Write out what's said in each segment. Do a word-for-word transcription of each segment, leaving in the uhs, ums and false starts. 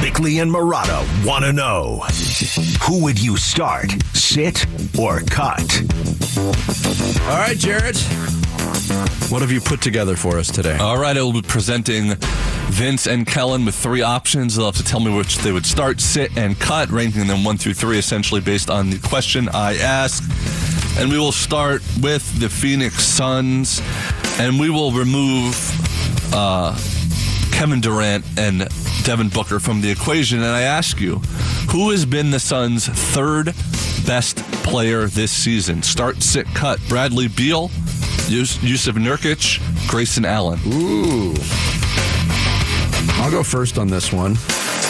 Bickley and Murata want to know, who would you start, sit or cut? All right, Jarrett, what have you put together for us today? All right, I will be presenting Vince and Kellen with three options. They'll have to tell me which they would start, sit, and cut, ranking them one through three, essentially based on the question I ask. And we will start with the Phoenix Suns, and we will remove uh, Kevin Durant and Devin Booker from the equation. And I ask you, who has been the Suns' third best player this season? Start, sit, cut. Bradley Beal, Yus- Yusuf Nurkic, Grayson Allen. Ooh. I'll go first on this one.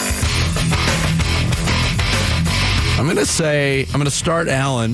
I'm going to say, I'm going to start Allen.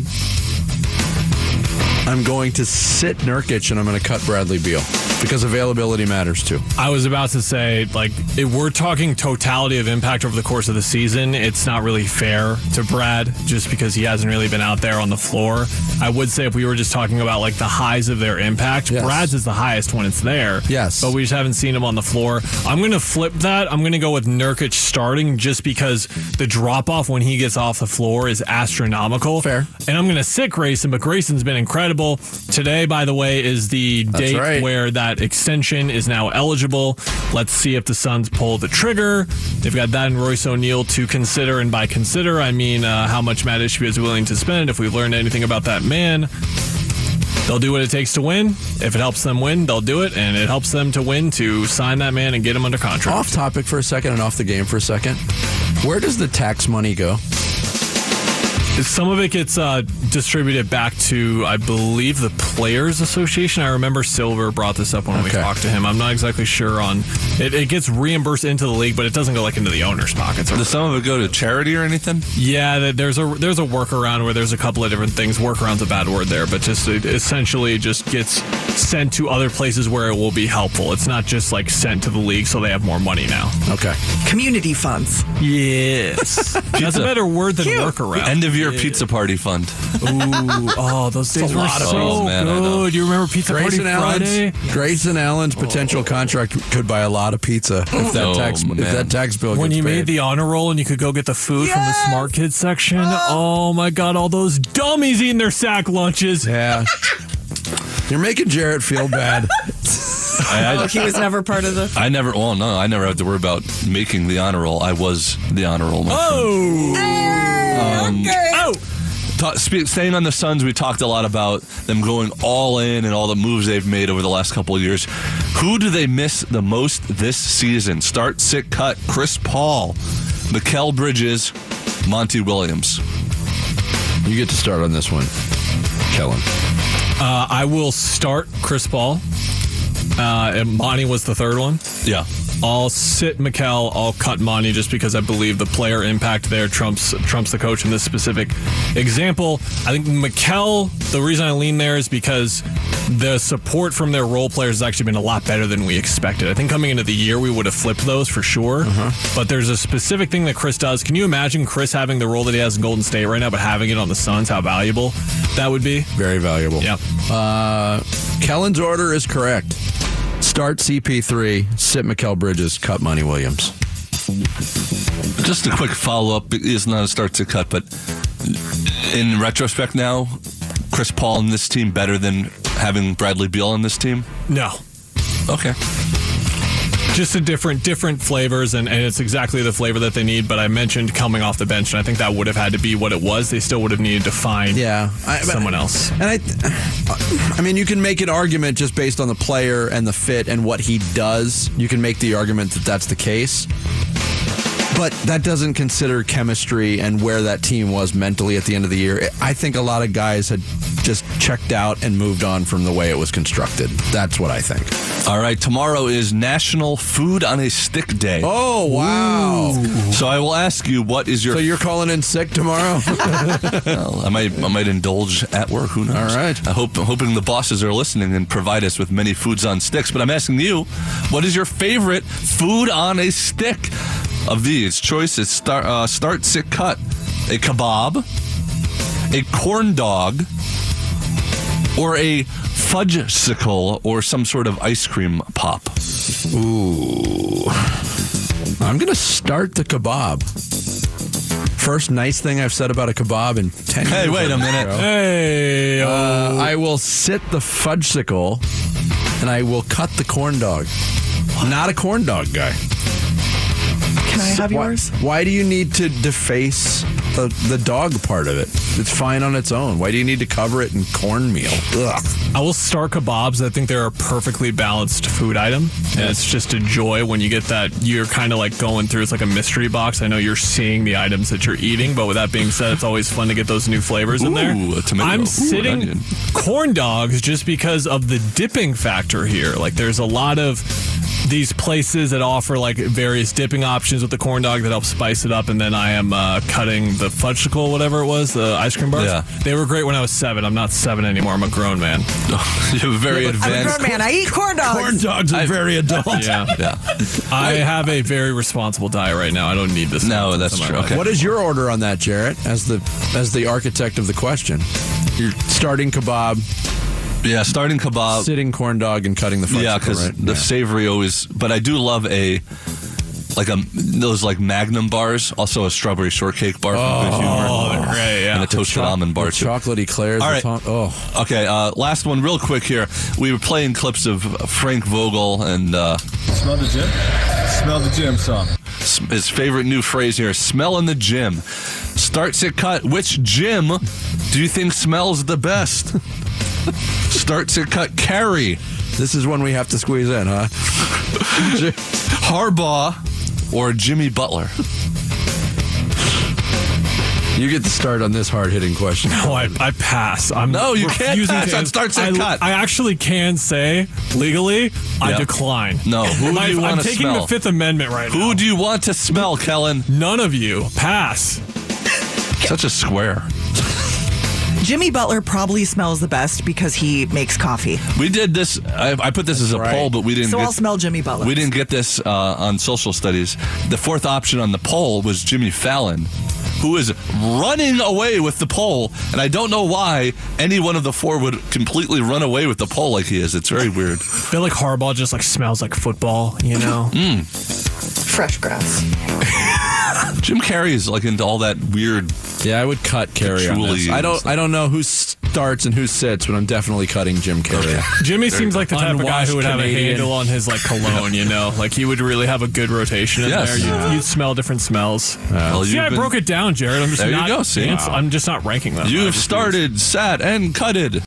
I'm going to sit Nurkic, and I'm going to cut Bradley Beal because availability matters too. I was about to say, like, if we're talking totality of impact over the course of the season, it's not really fair to Brad just because he hasn't really been out there on the floor. I would say if we were just talking about, like, the highs of their impact, yes. Brad's is the highest when it's there. Yes. But we just haven't seen him on the floor. I'm going to flip that. I'm going to go with Nurkic starting just because the drop-off when he gets off the floor is astronomical. Fair. And I'm going to sit Grayson, but Grayson's been incredible. Today, by the way, is the That's date right. where that extension is now eligible. Let's see if the Suns pull the trigger. They've got that and Royce O'Neal to consider, and by consider, I mean uh, how much Matt Ishbia is willing to spend. If we've learned anything about that man, they'll do what it takes to win. If it helps them win, they'll do it, and it helps them to win to sign that man and get him under contract. Off topic for a second and off the game for a second. Where does the tax money go? Some of it gets uh, distributed back to, I believe, the Players Association. I remember Silver brought this up when okay. we talked to him. I'm not exactly sure on it. It gets reimbursed into the league, but it doesn't go like into the owner's pockets. Does some of it go to charity or anything? Yeah, there's a there's a workaround where there's a couple of different things. Workaround's a bad word there, but just it essentially just gets sent to other places where it will be helpful. It's not just like sent to the league so they have more money now. Okay. Community funds. Yes. That's a better word than Cute. workaround. End of year yeah. pizza party fund. Ooh, oh, those days were so those, man, good. You remember Pizza Grayson Party Friday? Allen's, Grayson Allen's potential oh. contract could buy a lot of pizza if that oh, tax man. if that tax bill When gets you paid. made the honor roll and you could go get the food yes! from the Smart Kids section. Oh my God, all those dummies eating their sack lunches. Yeah. You're making Jarrett feel bad. I, I, Oh, he was never part of the... I never, well, no, I never had to worry about making the honor roll. I was the honor roll. Oh! Um, okay. Oh! Ta- speak, staying on the Suns, we talked a lot about them going all in and all the moves they've made over the last couple of years. Who do they miss the most this season? Start, sit, cut. Chris Paul, Mikal Bridges, Monty Williams. You get to start on this one, Kellen. Uh, I will start Chris Paul. Uh, and Monty was the third one. Yeah. I'll sit Mikal. I'll cut Monty just because I believe the player impact there trumps trumps the coach in this specific example. I think Mikal, the reason I lean there is because the support from their role players has actually been a lot better than we expected. I think coming into the year, we would have flipped those for sure. Uh-huh. But there's a specific thing that Chris does. Can you imagine Chris having the role that he has in Golden State right now, but having it on the Suns? How valuable that would be? Very valuable. Yeah. Uh, Kellen's order is correct. Start C P three, sit Mikal Bridges, cut Monty Williams. Just a quick follow-up. It's not a start to cut, but in retrospect now, Chris Paul in this team better than having Bradley Beal on this team? No. Okay. Just a different different flavors, and, and it's exactly the flavor that they need. But I mentioned coming off the bench, and I think that would have had to be what it was. They still would have needed to find yeah, I, someone else. And I, I mean, you can make an argument just based on the player and the fit and what he does. You can make the argument that that's the case. But that doesn't consider chemistry and where that team was mentally at the end of the year. I think a lot of guys had just checked out and moved on from the way it was constructed. That's what I think. All right, tomorrow is National Food on a Stick Day. Oh, wow. Ooh. So I will ask you, what is your... So you're calling in sick tomorrow? Well, I might I might indulge at work. Who knows? All right. I hope, I'm hoping the bosses are listening and provide us with many foods on sticks. But I'm asking you, what is your favorite food on a stick? Of these choices, start, uh, start, sit, cut. A kebab, a corn dog, or a fudgesicle, or some sort of ice cream pop. Ooh. I'm going to start the kebab. First nice thing I've said about a kebab in ten years. Hey, wait a on this minute. show. Hey, Uh, oh. I will sit the fudgesicle and I will cut the corn dog. Not a corn dog guy. Can I have Why, yours? why do you need to deface the, the dog part of it? It's fine on its own. Why do you need to cover it in cornmeal? Ugh. I will start kebabs. I think they're a perfectly balanced food item. And it's just a joy when you get that. You're kind of like going through, it's like a mystery box. I know you're seeing the items that you're eating, but with that being said, it's always fun to get those new flavors in there. Ooh, a tomato. Ooh, I'm an sitting onion. corn dogs just because of the dipping factor here. Like there's a lot of these places that offer like various dipping options with the corn dog that help spice it up, and then I am uh, cutting the fudgesicle, whatever it was, the ice cream bars. Yeah. They were great when I was seven. I'm not seven anymore. I'm a grown man. You have a very I'm a advanced. grown man. I eat corn dogs. Corn dogs are very adult. Yeah. Yeah. I have a very responsible diet right now. I don't need this. No, nonsense that's in my true. life. Okay. What is your order on that, Jarrett? As the as the architect of the question, you're starting kebab, Yeah, starting kebab. sitting corn dog, and cutting the fudgesicle. Yeah, because right? the Yeah. savory always. But I do love a like a those like Magnum bars. Also a strawberry shortcake bar from Good Humor. Oh, they're great. And Yeah. a toasted almond bar The too. chocolatey Claire's. All the right. tom- oh, Okay, uh, last one, real quick here. We were playing clips of Frank Vogel and uh, Smell the gym? Smell the gym song. s- his favorite new phrase here: "Smell in the gym." Start, sit, cut. Which gym do you think smells the best? Start, sit, cut. Carry. this is when we have to squeeze in, huh? Harbaugh or Jimmy Butler? You get the start on this hard-hitting question. No, I, I pass. I'm No, you can't refusing pass to- on start, sit, I, cut. I actually can say legally, I Yeah. decline. No, who do I, you I'm wanna taking smell? the Fifth Amendment right now. Who do you want to smell, Kellen? None of you. Pass. Such a square. Jimmy Butler probably smells the best because he makes coffee. We did this. I, I put this as a right. poll, but we didn't. So get, I'll smell Jimmy Butler. We didn't get this uh, on social studies. The fourth option on the poll was Jimmy Fallon, who is running away with the poll, and I don't know why any one of the four would completely run away with the poll like he is. It's very weird. I feel like Harbaugh just like smells like football, you know? Fresh grass. Jim Carrey is like into all that weird. Yeah, I would cut Carrey on this. Patchouli I and don't. stuff. I don't know who starts and who sits, but I'm definitely cutting Jim Carrey. Jimmy seems like the type of guy Unwashed who would have Canadian. a handle on his like cologne, you know? Like he would really have a good rotation in Yes. there. You'd, you'd smell different smells. Well, See, you've I been- broke it down, Jared. I'm just There you not. go, see? ans- I'm just not ranking them. I You've refuse. started, sat, and cutted.